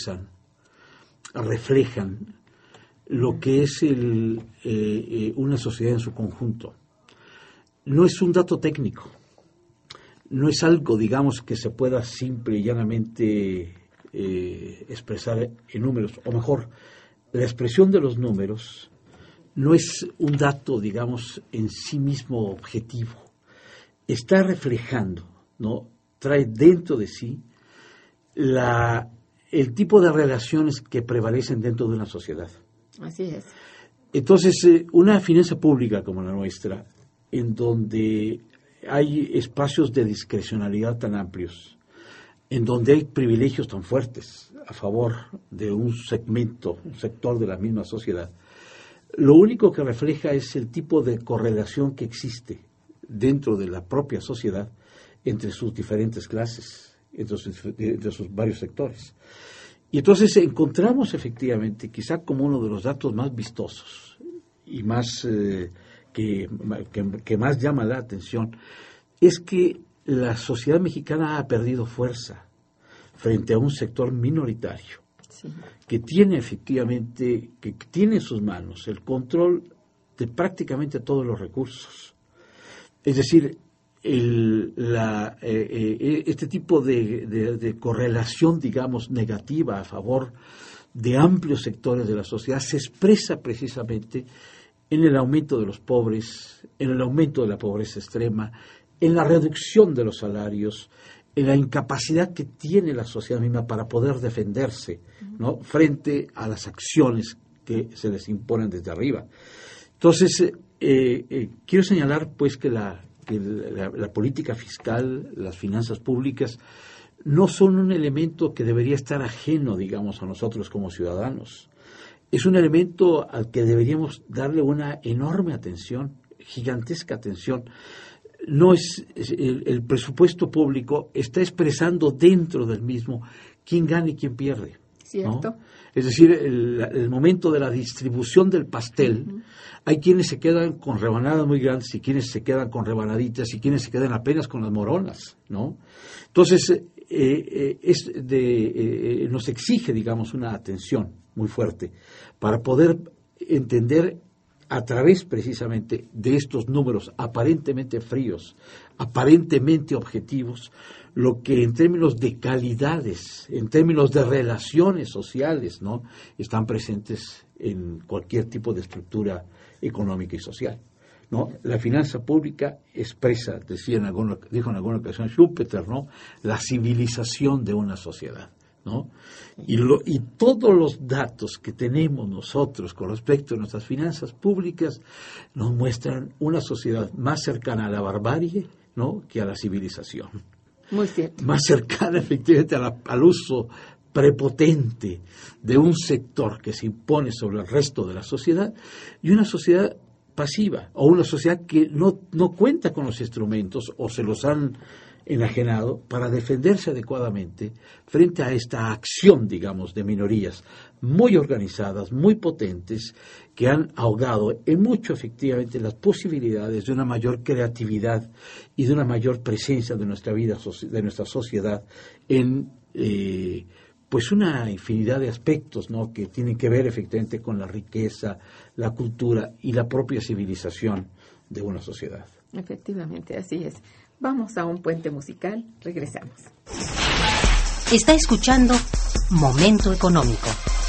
reflejan lo que es una sociedad en su conjunto. No es un dato técnico, no es algo, digamos, que se pueda simple y llanamente expresar en números, o mejor, la expresión de los números no es un dato, digamos, en sí mismo objetivo. Está reflejando, ¿no? Trae dentro de sí el tipo de relaciones que prevalecen dentro de una sociedad. Así es. Entonces, una finanza pública como la nuestra, en donde hay espacios de discrecionalidad tan amplios, en donde hay privilegios tan fuertes a favor de un sector de la misma sociedad, lo único que refleja es el tipo de correlación que existe dentro de la propia sociedad entre sus diferentes clases, entre sus varios sectores. Y entonces encontramos efectivamente, quizá como uno de los datos más vistosos y más que más llama la atención, es que la sociedad mexicana ha perdido fuerza frente a un sector minoritario, sí, que tiene efectivamente, que tiene en sus manos el control de prácticamente todos los recursos. Es decir, este tipo de correlación, digamos, negativa a favor de amplios sectores de la sociedad se expresa precisamente en el aumento de los pobres, en el aumento de la pobreza extrema, en la reducción de los salarios, en la incapacidad que tiene la sociedad misma para poder defenderse, ¿no?, frente a las acciones que se les imponen desde arriba. Entonces, quiero señalar pues que la política fiscal, las finanzas públicas, no son un elemento que debería estar ajeno, digamos, a nosotros como ciudadanos. Es un elemento al que deberíamos darle una enorme atención, gigantesca atención. No es el presupuesto público está expresando dentro del mismo quién gana y quién pierde. Cierto. ¿No? Es decir, el momento de la distribución del pastel, hay quienes se quedan con rebanadas muy grandes y quienes se quedan con rebanaditas y quienes se quedan apenas con las moronas, ¿no? Entonces, nos exige, digamos, una atención muy fuerte para poder entender a través precisamente de estos números aparentemente fríos, aparentemente objetivos, lo que en términos de calidades, en términos de relaciones sociales, ¿no?, están presentes en cualquier tipo de estructura económica y social, ¿no? La finanza pública expresa, dijo en alguna ocasión Schumpeter, ¿no?, la civilización de una sociedad, ¿no? Y todos los datos que tenemos nosotros con respecto a nuestras finanzas públicas nos muestran una sociedad más cercana a la barbarie, ¿no?, que a la civilización. Muy cierto. Más cercana efectivamente al uso prepotente de un sector que se impone sobre el resto de la sociedad, y una sociedad pasiva, o una sociedad que no cuenta con los instrumentos o se los han enajenado para defenderse adecuadamente frente a esta acción, digamos, de minorías muy organizadas, muy potentes, que han ahogado en mucho efectivamente las posibilidades de una mayor creatividad y de una mayor presencia de nuestra vida, de nuestra sociedad en pues una infinidad de aspectos, ¿no?, que tienen que ver efectivamente con la riqueza, la cultura y la propia civilización de una sociedad. Efectivamente, así es. Vamos a un puente musical, regresamos. Está escuchando Momento Económico.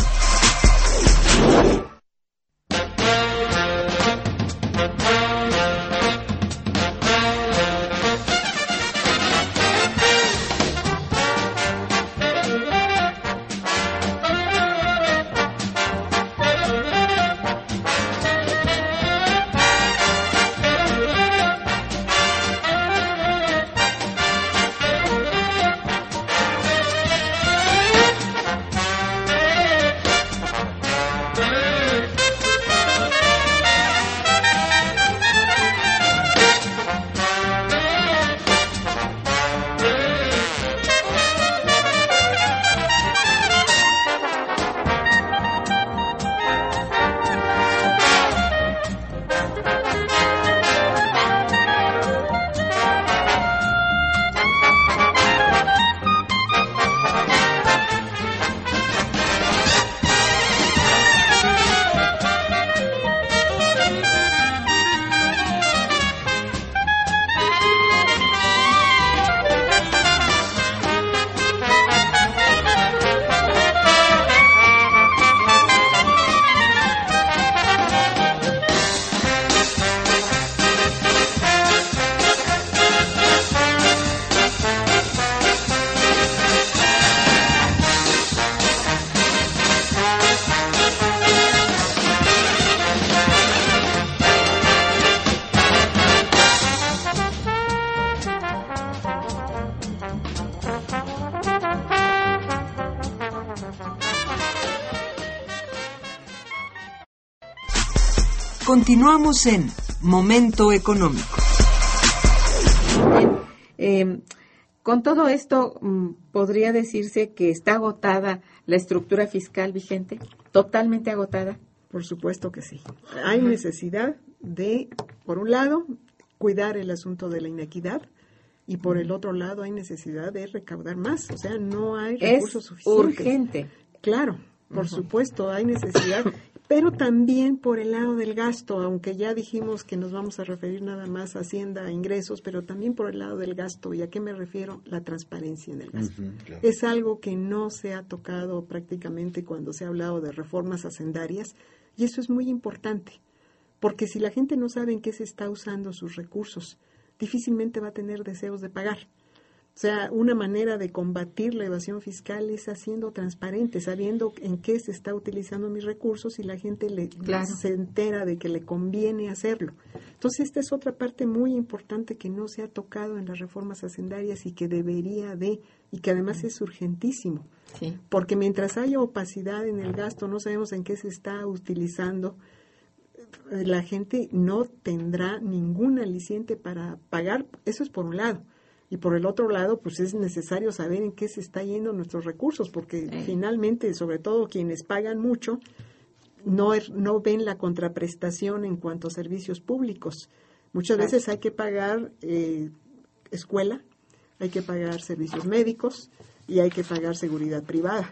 Continuamos en Momento Económico. Con todo esto, ¿podría decirse que está agotada la estructura fiscal vigente? ¿Totalmente agotada? Por supuesto que sí. Hay necesidad de, por un lado, cuidar el asunto de la inequidad, y por el otro lado hay necesidad de recaudar más. O sea, no hay recursos suficientes. Es urgente. Claro, por supuesto, hay necesidad. pero también por el lado del gasto, aunque ya dijimos que nos vamos a referir nada más a Hacienda, a ingresos, pero también por el lado del gasto. ¿Y a qué me refiero? La transparencia en el gasto. Claro. Es algo que no se ha tocado prácticamente cuando se ha hablado de reformas hacendarias, y eso es muy importante, porque si la gente no sabe en qué se está usando sus recursos, difícilmente va a tener deseos de pagar. O sea, una manera de combatir la evasión fiscal es haciendo transparente, sabiendo en qué se está utilizando mis recursos y la gente se entera de que le conviene hacerlo. Entonces, esta es otra parte muy importante que no se ha tocado en las reformas hacendarias y que debería de, y que además es urgentísimo. Sí. Porque mientras haya opacidad en el gasto, no sabemos en qué se está utilizando, la gente no tendrá ningún aliciente para pagar. Eso es por un lado. Y por el otro lado, pues es necesario saber en qué se está yendo nuestros recursos, porque finalmente, sobre todo quienes pagan mucho, no ven la contraprestación en cuanto a servicios públicos. Muchas veces hay que pagar escuela, hay que pagar servicios médicos y hay que pagar seguridad privada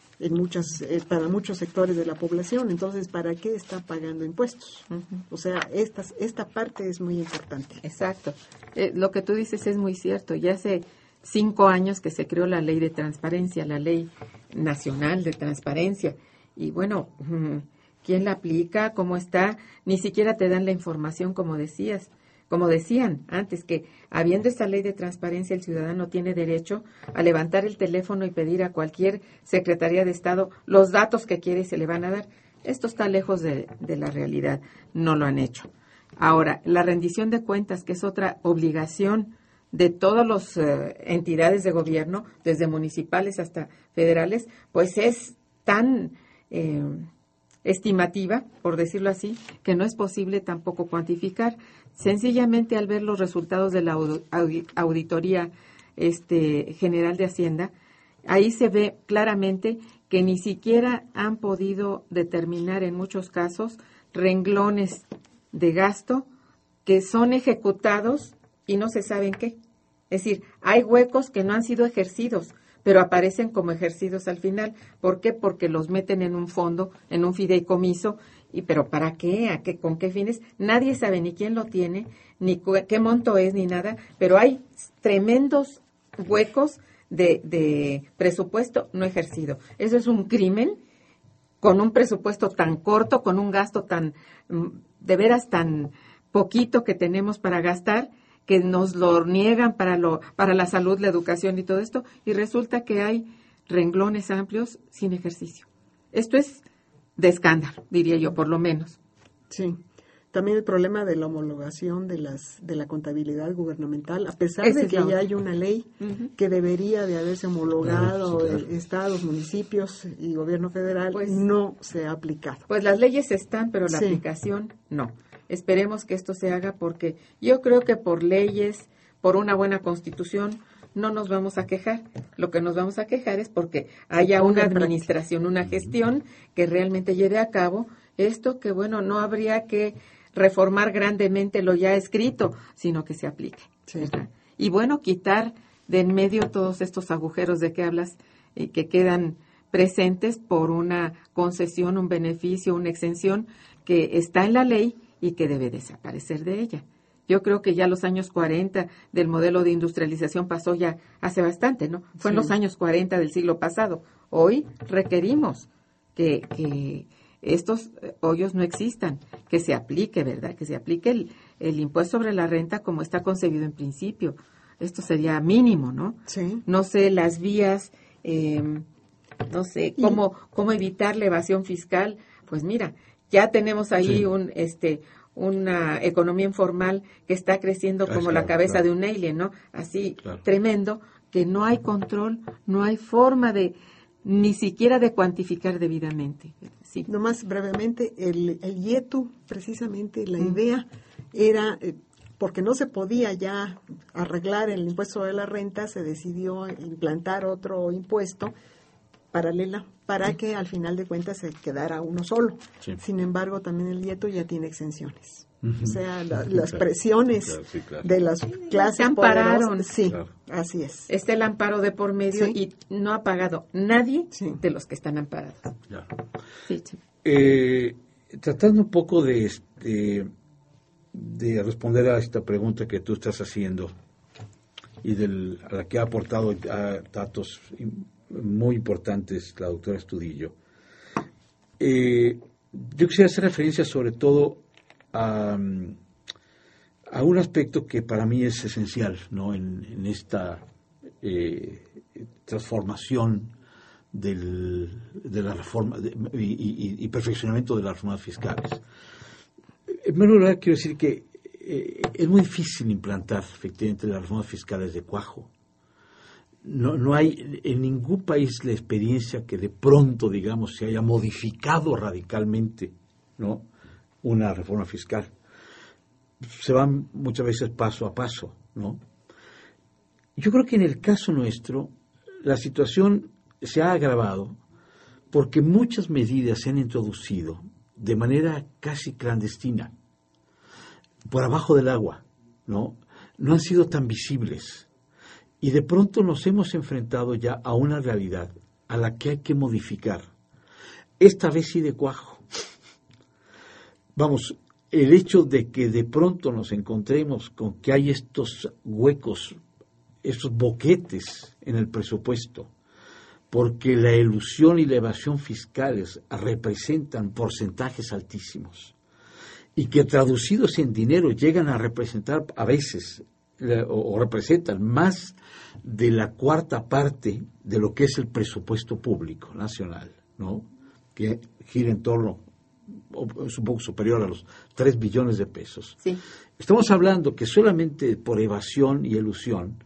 para muchos sectores de la población. Entonces, ¿para qué está pagando impuestos? O sea, esta parte es muy importante. Exacto. Lo que tú dices es muy cierto. Ya hace 5 años que se creó la ley de transparencia, la ley nacional de transparencia. Y bueno, ¿quién la aplica? ¿Cómo está? Ni siquiera te dan la información, como decías. Como decían antes, que habiendo esta ley de transparencia, el ciudadano tiene derecho a levantar el teléfono y pedir a cualquier Secretaría de Estado los datos que quiere y se le van a dar. Esto está lejos de la realidad. No lo han hecho. Ahora, la rendición de cuentas, que es otra obligación de todas las entidades de gobierno, desde municipales hasta federales, pues es tan estimativa, por decirlo así, que no es posible tampoco cuantificar. Sencillamente, al ver los resultados de la auditoría general de Hacienda, ahí se ve claramente que ni siquiera han podido determinar en muchos casos renglones de gasto que son ejecutados y no se sabe en qué. Es decir, hay huecos que no han sido ejercidos, pero aparecen como ejercidos al final. ¿Por qué? Porque los meten en un fondo, en un fideicomiso. ¿Pero para qué? ¿Con qué fines? Nadie sabe ni quién lo tiene, ni qué monto es, ni nada. Pero hay tremendos huecos de presupuesto no ejercido. Eso es un crimen, con un presupuesto tan corto, con un gasto tan, de veras tan poquito que tenemos para gastar, que nos lo niegan para la salud, la educación y todo esto, y resulta que hay renglones amplios sin ejercicio. Esto es de escándalo, diría yo, por lo menos. Sí. También el problema de la homologación de la contabilidad gubernamental, a pesar de que ya hay una ley que debería de haberse homologado, estados, municipios y gobierno federal, pues no se ha aplicado. Pues las leyes están, pero la aplicación no. Esperemos que esto se haga, porque yo creo que por leyes, por una buena constitución, no nos vamos a quejar. Lo que nos vamos a quejar es porque haya una administración, una gestión que realmente lleve a cabo esto, que bueno, no habría que reformar grandemente lo ya escrito, sino que se aplique. Sí. Y bueno, quitar de en medio todos estos agujeros de que hablas, que quedan presentes por una concesión, un beneficio, una exención que está en la ley y que debe desaparecer de ella. Yo creo que ya los años 40 del modelo de industrialización pasó ya hace bastante, ¿no? Fue en los años 40 del siglo pasado. Hoy requerimos que estos hoyos no existan, que se aplique, ¿verdad? Que se aplique el impuesto sobre la renta como está concebido en principio. Esto sería mínimo, ¿no? Sí. No sé, las vías, no sé, cómo evitar la evasión fiscal. Pues mira, ya tenemos ahí una economía informal que está creciendo como la cabeza de un alien, ¿no? Así, tremendo, que no hay control, no hay forma de ni siquiera de cuantificar debidamente. Sí. Nomás brevemente, el IETU, precisamente la idea era, porque no se podía ya arreglar el impuesto de la renta, se decidió implantar otro impuesto paralela para que al final de cuentas se quedara uno solo. Sí. Sin embargo, también el IETU ya tiene exenciones. O sea, las presiones claro. de las clases se ampararon. poderosas. Sí, Claro. así es. Está el amparo de por medio Sí. y no ha pagado nadie Sí. de los que están amparados. Ya. Sí, sí. Tratando un poco de responder a esta pregunta que tú estás haciendo y a la que ha aportado datos muy importantes la doctora Estudillo, yo quisiera hacer referencia sobre todo a un aspecto que para mí es esencial, ¿no? en esta transformación de la reforma y perfeccionamiento de las reformas fiscales. En primer lugar, quiero decir que es muy difícil implantar efectivamente las reformas fiscales de cuajo. No hay en ningún país la experiencia que de pronto, digamos, se haya modificado radicalmente, ¿no?, una reforma fiscal. Se van muchas veces paso a paso, ¿no? Yo creo que en el caso nuestro la situación se ha agravado porque muchas medidas se han introducido de manera casi clandestina, por abajo del agua, ¿no? No han sido tan visibles. Y de pronto nos hemos enfrentado ya a una realidad a la que hay que modificar. Esta vez sí de cuajo. Vamos, el hecho de que de pronto nos encontremos con que hay estos huecos, estos boquetes en el presupuesto, porque la elusión y la evasión fiscales representan porcentajes altísimos y que traducidos en dinero llegan a representar a veces o representan más de la cuarta parte de lo que es el presupuesto público nacional, ¿no?, que gira en torno, es un poco superior a los 3 billones de pesos. Sí. Estamos hablando que solamente por evasión y elusión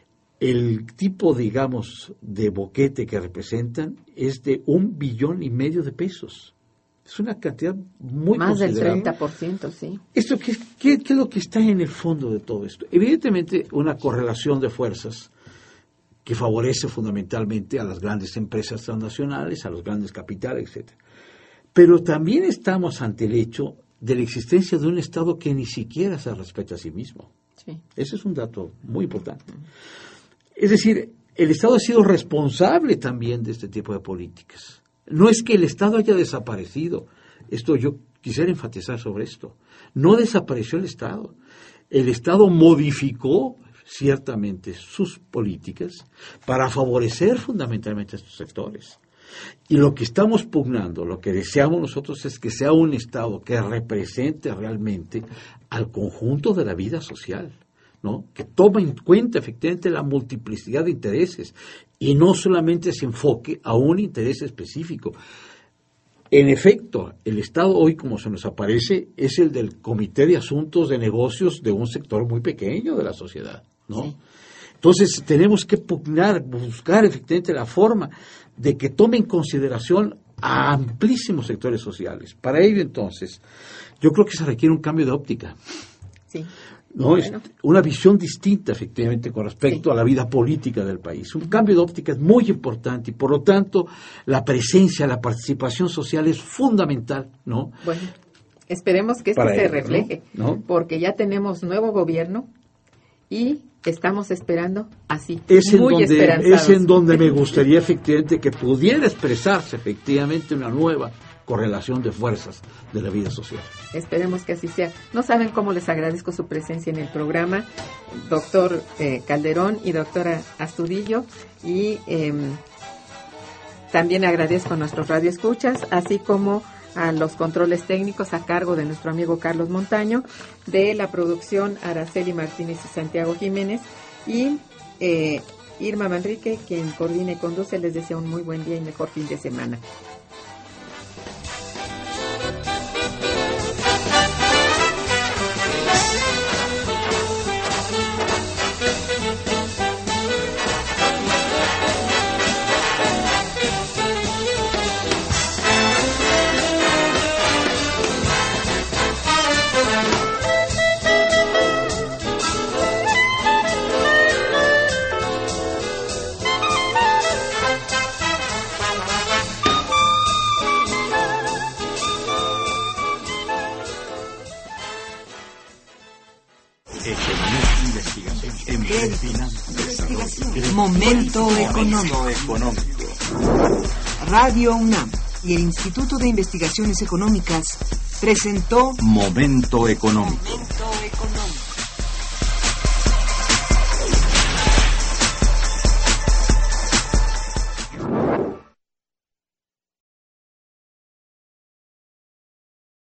el tipo, digamos, de boquete que representan es de 1,5 billones de pesos. Es una cantidad muy Más del considerable. 30%, sí. ¿Esto qué es lo que está en el fondo de todo esto? Evidentemente, una correlación de fuerzas que favorece fundamentalmente a las grandes empresas transnacionales, a los grandes capitales, etc. Pero también estamos ante el hecho de la existencia de un Estado que ni siquiera se respeta a sí mismo. Sí. Ese es un dato muy importante. Es decir, el Estado ha sido responsable también de este tipo de políticas. No es que el Estado haya desaparecido. Esto yo quisiera enfatizar sobre esto. No desapareció el Estado. El Estado modificó ciertamente sus políticas para favorecer fundamentalmente a estos sectores. Y lo que estamos pugnando, lo que deseamos nosotros es que sea un Estado que represente realmente al conjunto de la vida social, ¿no?, que tome en cuenta efectivamente la multiplicidad de intereses y no solamente se enfoque a un interés específico. En efecto, el Estado hoy, como se nos aparece, es el del Comité de Asuntos de Negocios de un sector muy pequeño de la sociedad, ¿no? Sí. Entonces tenemos que pugnar, buscar efectivamente la forma de que tome en consideración a amplísimos sectores sociales. Para ello, entonces, yo creo que se requiere un cambio de óptica. Sí. ¿No? Bueno. Es una visión distinta, efectivamente, con respecto a la vida política del país. Un cambio de óptica es muy importante y, por lo tanto, la presencia, la participación social es fundamental, ¿no? Bueno, esperemos que esto Para se ello, refleje, ¿no? porque ya tenemos nuevo gobierno y estamos esperando así, Es muy esperanzados. en donde me gustaría, efectivamente, que pudiera expresarse, efectivamente, una nueva correlación de fuerzas de la vida social. Esperemos que así sea. No saben cómo les agradezco su presencia en el programa, doctor Calderón y doctora Astudillo, y también agradezco a nuestros radioescuchas, así como a los controles técnicos a cargo de nuestro amigo Carlos Montaño, de la producción Araceli Martínez y Santiago Jiménez, y Irma Manrique, quien coordina y conduce. Les deseo un muy buen día y mejor fin de semana. investigación. Momento económico. Radio UNAM y el Instituto de Investigaciones Económicas presentó Momento económico.